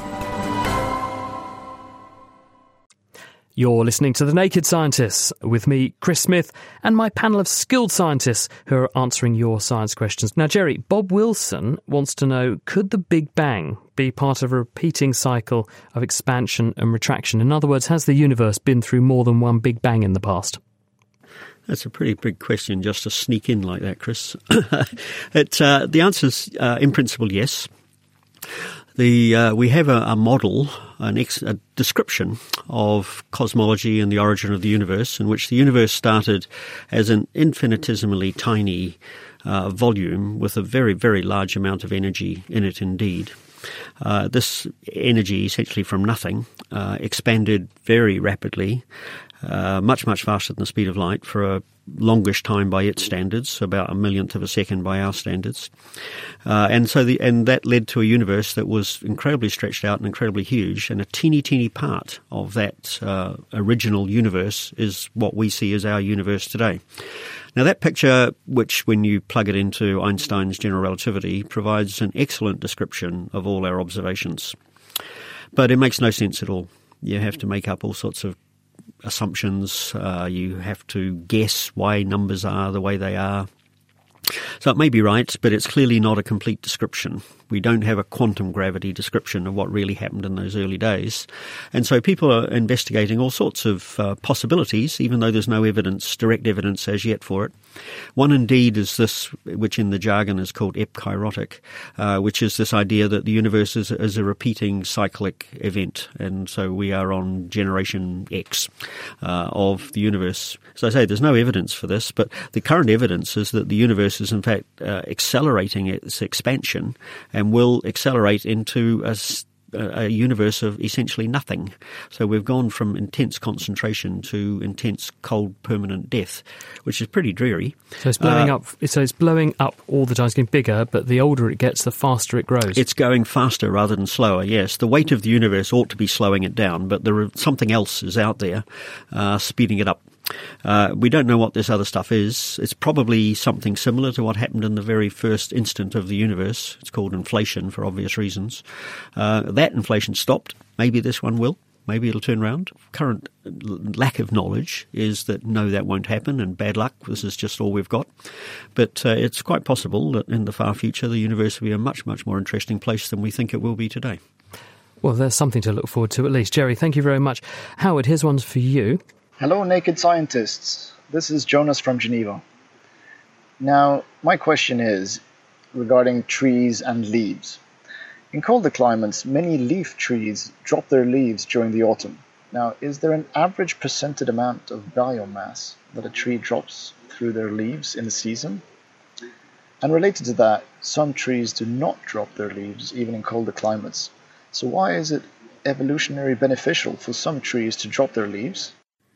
S3: You're listening to The Naked Scientists with me, Chris Smith, and my panel of skilled scientists who are answering your science questions. Now, Jerry, Bob Wilson wants to know, could the Big Bang be part of a repeating cycle of expansion and retraction? In other words, has the universe been through more than one Big Bang in the past?
S4: That's a pretty big question just to sneak in like that, Chris. it, uh, the answer is, uh, in principle, yes. The uh, we have a, a model, an ex, a description of cosmology and the origin of the universe, in which the universe started as an infinitesimally tiny uh, volume with a very, very large amount of energy in it indeed. Uh, this energy, essentially from nothing, uh, expanded very rapidly, uh, much, much faster than the speed of light for a longish time by its standards, about a millionth of a second by our standards. Uh, and so the, and that led to a universe that was incredibly stretched out and incredibly huge, and a teeny, teeny part of that uh, original universe is what we see as our universe today. Now, that picture, which when you plug it into Einstein's general relativity, provides an excellent description of all our observations. But it makes no sense at all. You have to make up all sorts of assumptions. Uh, you have to guess why numbers are the way they are. So it may be right, but it's clearly not a complete description. We don't have a quantum gravity description of what really happened in those early days. And so people are investigating all sorts of uh, possibilities, even though there's no evidence, direct evidence as yet for it. One indeed is this, which in the jargon is called epkairotic, uh, which is this idea that the universe is, is a repeating cyclic event. And so we are on generation X uh, of the universe. So I say there's no evidence for this, but the current evidence is that the universe is in fact uh, accelerating its expansion and will accelerate into a, a, a universe of essentially nothing. So we've gone from intense concentration to intense cold permanent death, which is pretty dreary.
S3: So it's blowing
S4: uh,
S3: up. So it's blowing up all the time. It's getting bigger, but the older it gets, the faster it grows.
S4: It's going faster rather than slower. Yes, the weight of the universe ought to be slowing it down, but there are, something else is out there uh, speeding it up. Uh, we don't know what this other stuff is. It's probably something similar to what happened in the very first instant of the universe. It's called inflation for obvious reasons. Uh, that inflation stopped. Maybe this one will. Maybe it'll turn around. Current lack of knowledge is that no, that won't happen, and bad luck, this is just all we've got. But uh, it's quite possible that in the far future the universe will be a much, much more interesting place than we think it will be today.
S3: Well, there's something to look forward to at least. Jerry, thank you very much. Howard, here's one for you.
S14: Hello, naked scientists. This is Jonas from Geneva. Now, my question is regarding trees and leaves. In colder climates, many leaf trees drop their leaves during the autumn. Now, is there an average percentage amount of biomass that a tree drops through their leaves in a season? And related to that, some trees do not drop their leaves even in colder climates. So why is it evolutionarily beneficial for some trees to drop their leaves?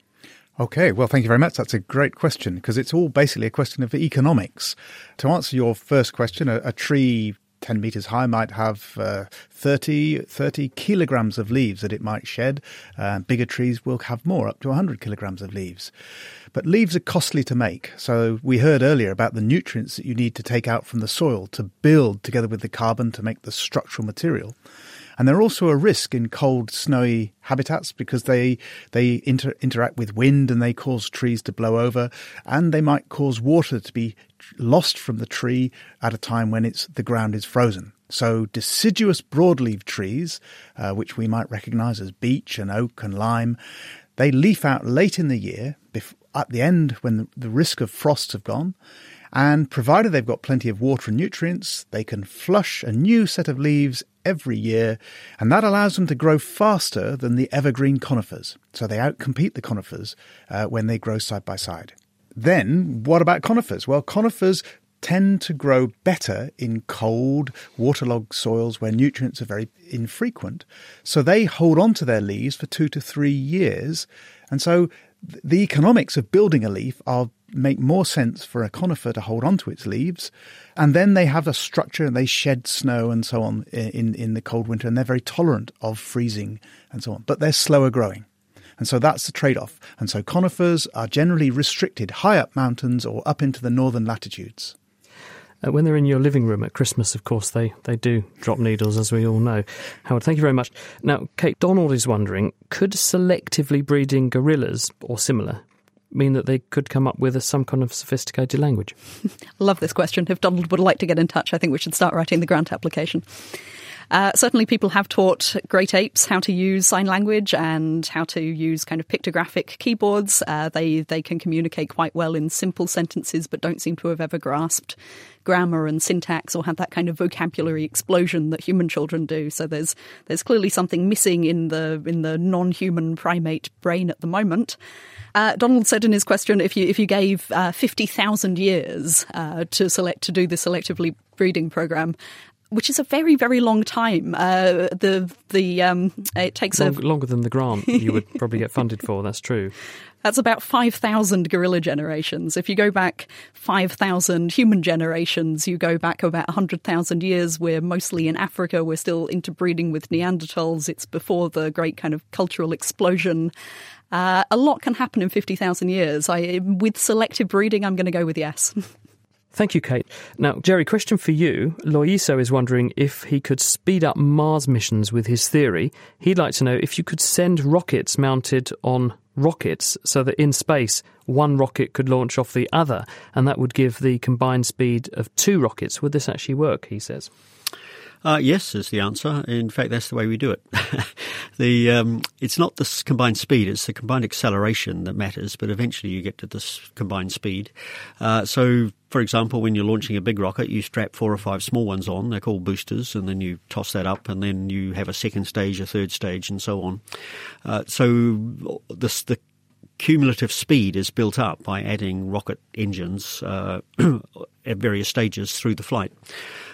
S8: Okay, well, thank you very much. That's a great question, because it's all basically a question of economics. To answer your first question, a, a tree ten metres high might have uh, thirty, thirty kilograms of leaves that it might shed. Uh, bigger trees will have more, up to one hundred kilograms of leaves. But leaves are costly to make. So we heard earlier about the nutrients that you need to take out from the soil to build together with the carbon to make the structural material. And they're also a risk in cold, snowy habitats because they they inter- interact with wind and they cause trees to blow over, and they might cause water to be lost from the tree at a time when it's the ground is frozen. So deciduous broadleaf trees, uh, which we might recognise as beech and oak and lime, they leaf out late in the year, bef- at the end when the, the risk of frosts have gone. And provided they've got plenty of water and nutrients, they can flush a new set of leaves every year, and that allows them to grow faster than the evergreen conifers. So they outcompete the conifers uh, when they grow side by side. Then, what about conifers? Well, conifers tend to grow better in cold, waterlogged soils where nutrients are very infrequent. So they hold on to their leaves for two to three years. And so the economics of building a leaf are make more sense for a conifer to hold on to its leaves, and then they have a structure and they shed snow and so on in, in the cold winter, and they're very tolerant of freezing and so on, but they're slower growing. And so that's the trade-off. And so conifers are generally restricted high up mountains or up into the northern latitudes.
S3: Uh, when they're in your living room at Christmas, of course, they, they do drop needles, as we all know. Howard, thank you very much. Now, Kate, Donald is wondering, could selectively breeding gorillas, or similar, mean that they could come up with a, some kind of sophisticated language?
S6: Love this question. If Donald would like to get in touch, I think we should start writing the grant application. Uh, certainly people have taught great apes how to use sign language and how to use kind of pictographic keyboards. Uh, they, they can communicate quite well in simple sentences, but don't seem to have ever grasped grammar and syntax or had that kind of vocabulary explosion that human children do. So there's there's clearly something missing in the in the non-human primate brain at the moment. Uh, Donald said in his question, if you if you gave uh, fifty thousand years uh, to select to do the selectively breeding program, which is a very, very long time. Uh, the the um, it takes
S3: long,
S6: a
S3: longer than the grant you would probably get funded for. That's true.
S6: That's about five thousand gorilla generations. If you go back five thousand human generations, you go back about one hundred thousand years. We're mostly in Africa. We're still interbreeding with Neanderthals. It's before the great kind of cultural explosion. Uh, a lot can happen in fifty thousand years. I, with selective breeding, I'm going to go with yes.
S3: Thank you, Kate. Now, Jerry, question for you. Loiso is wondering if he could speed up Mars missions with his theory. He'd like to know if you could send rockets mounted on rockets so that in space one rocket could launch off the other, and that would give the combined speed of two rockets. Would this actually work, he says?
S4: Uh, yes, is the answer. In fact, that's the way we do it. the um, It's not the combined speed, it's the combined acceleration that matters, but eventually you get to this combined speed. Uh, so, for example, when you're launching a big rocket, you strap four or five small ones on. They're called boosters, and then you toss that up, and then you have a second stage, a third stage, and so on. Uh, so this, the cumulative speed is built up by adding rocket engines uh, at various stages through the flight.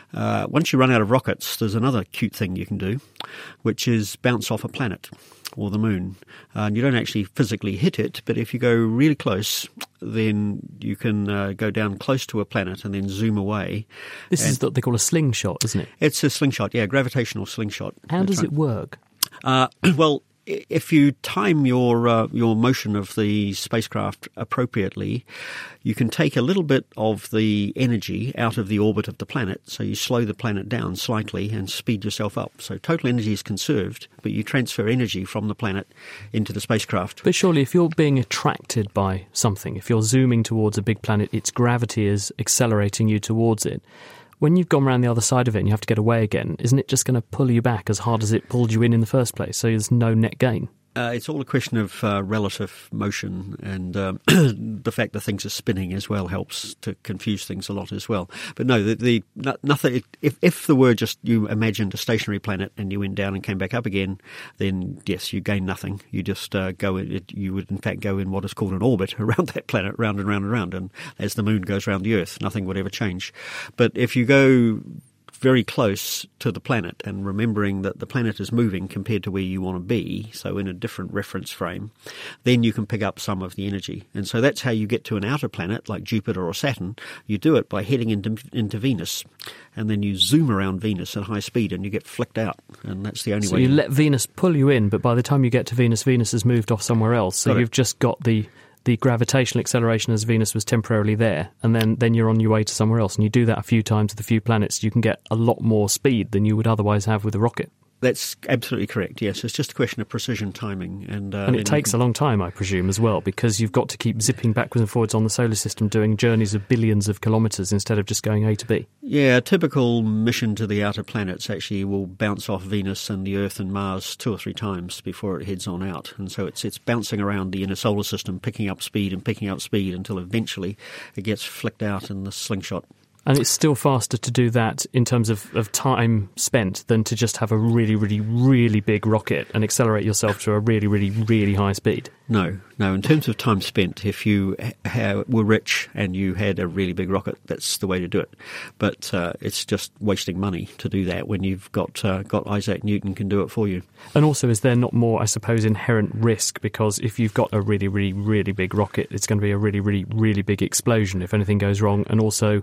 S4: Uh, once you run out of rockets, there's another cute thing you can do, which is bounce off a planet or the moon. Uh, and you don't actually physically hit it, but if you go really close, then you can uh, go down close to a planet and then zoom away.
S3: This
S4: and
S3: is what they call a slingshot, isn't it?
S4: It's a slingshot, yeah, gravitational slingshot.
S3: How
S4: That's
S3: does
S4: right.
S3: it work?
S4: Uh, well, if you time your uh, your motion of the spacecraft appropriately, you can take a little bit of the energy out of the orbit of the planet. So you slow the planet down slightly and speed yourself up. So total energy is conserved, but you transfer energy from the planet into the spacecraft.
S3: But surely if you're being attracted by something, if you're zooming towards a big planet, its gravity is accelerating you towards it. When you've gone around the other side of it and you have to get away again, isn't it just going to pull you back as hard as it pulled you in in the first place? So there's no net gain.
S4: Uh, it's all a question of uh, relative motion, and um, the fact that things are spinning as well helps to confuse things a lot as well. But no, the, the no, nothing. If if there were just you imagined a stationary planet and you went down and came back up again, then yes, you gain nothing. You just uh, go. In, it, you would in fact go in what is called an orbit around that planet, round and round and round, and as the moon goes around the Earth, nothing would ever change. But if you go very close to the planet, and remembering that the planet is moving compared to where you want to be, so in a different reference frame, then you can pick up some of the energy. And so that's how you get to an outer planet like Jupiter or Saturn. You do it by heading into, into Venus, and then you zoom around Venus at high speed and you get flicked out, and that's the only
S3: so
S4: way.
S3: So you let Venus pull you in, but by the time you get to Venus, Venus has moved off somewhere else. So
S4: Got
S3: you've
S4: it.
S3: just got the the gravitational acceleration as Venus was temporarily there, and then, then you're on your way to somewhere else. And you do that a few times with a few planets, you can get a lot more speed than you would otherwise have with a rocket.
S4: That's absolutely correct, yes. It's just a question of precision timing. And, uh,
S3: and it takes can... a long time, I presume, as well, because you've got to keep zipping backwards and forwards on the solar system, doing journeys of billions of kilometres instead of just going A to B.
S4: Yeah, a typical mission to the outer planets actually will bounce off Venus and the Earth and Mars two or three times before it heads on out. And so it's it's bouncing around the inner solar system, picking up speed and picking up speed until eventually it gets flicked out in the slingshot.
S3: And it's still faster to do that in terms of, of time spent than to just have a really, really, really big rocket and accelerate yourself to a really, really, really high speed.
S4: No, no. In terms of time spent, if you ha- were rich and you had a really big rocket, that's the way to do it. But uh, it's just wasting money to do that when you've got uh, got Isaac Newton can do it for you.
S3: And also, is there not more, I suppose, inherent risk? Because if you've got a really, really, really big rocket, it's going to be a really, really, really big explosion if anything goes wrong. And also,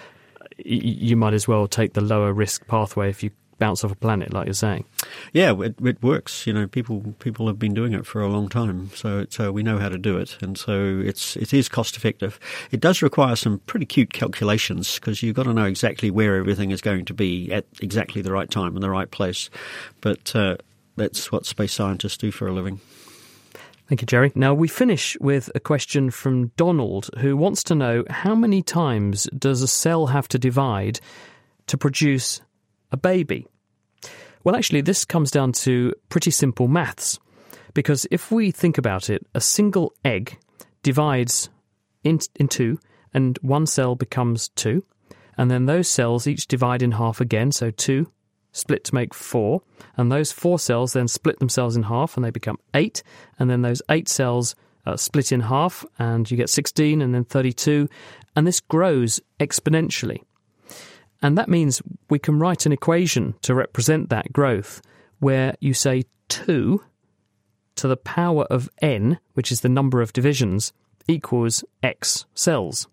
S3: you might as well take the lower risk pathway if you bounce off a planet, like you're saying.
S4: Yeah, it, it works. You know, people people have been doing it for a long time, so it's, uh, we know how to do it, and so it's it is cost effective. It does require some pretty cute calculations because you've got to know exactly where everything is going to be at exactly the right time in the right place. But uh, that's what space scientists do for a living.
S3: Thank you, Jerry. Now, we finish with a question from Donald, who wants to know how many times does a cell have to divide to produce a baby? Well, actually, this comes down to pretty simple maths, because if we think about it, a single egg divides in, in two, and one cell becomes two, and then those cells each divide in half again, so two split to make four, and those four cells then split themselves in half and they become eight, and then those eight cells uh, split in half and you get sixteen and then thirty-two, and this grows exponentially. And that means we can write an equation to represent that growth where you say two to the power of n, which is the number of divisions, equals x cells.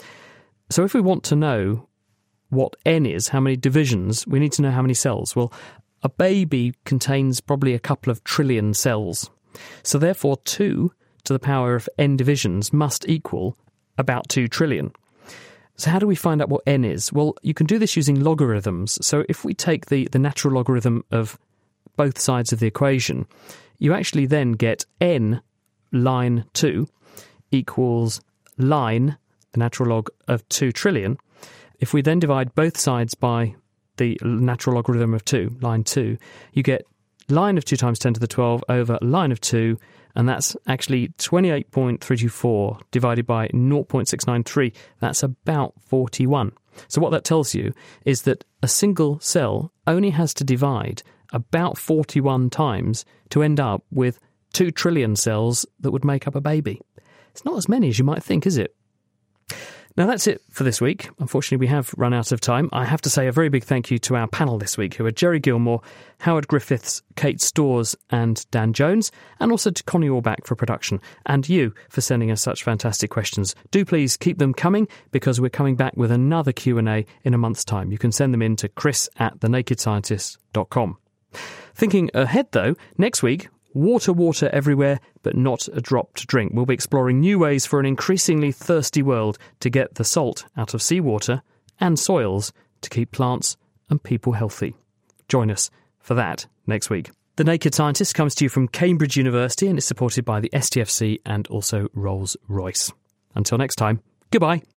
S3: So if we want to know what n is, how many divisions, we need to know how many cells. Well, a baby contains probably a couple of trillion cells. So therefore, two to the power of n divisions must equal about two trillion. So how do we find out what n is? Well, you can do this using logarithms. So if we take the, the natural logarithm of both sides of the equation, you actually then get n line two equals line, the natural log of two trillion. If we then divide both sides by the natural logarithm of two, line two, you get line of two times ten to the twelve over line of two, and that's actually twenty-eight point three two four divided by zero point six nine three. That's about forty-one. So what that tells you is that a single cell only has to divide about forty-one times to end up with two trillion cells that would make up a baby. It's not as many as you might think, is it? Now that's it for this week. Unfortunately, we have run out of time. I have to say a very big thank you to our panel this week, who are Jerry Gilmore, Howard Griffiths, Kate Storrs and Dan Jones, and also to Connie Orbach for production, and you for sending us such fantastic questions. Do please keep them coming, because we're coming back with another Q and A in a month's time. You can send them in to chris at the naked scientist dot com. Thinking ahead, though, next week, water, water everywhere, but not a drop to drink. We'll be exploring new ways for an increasingly thirsty world to get the salt out of seawater and soils to keep plants and people healthy. Join us for that next week. The Naked Scientist comes to you from Cambridge University and is supported by the S T F C and also Rolls-Royce. Until next time, goodbye.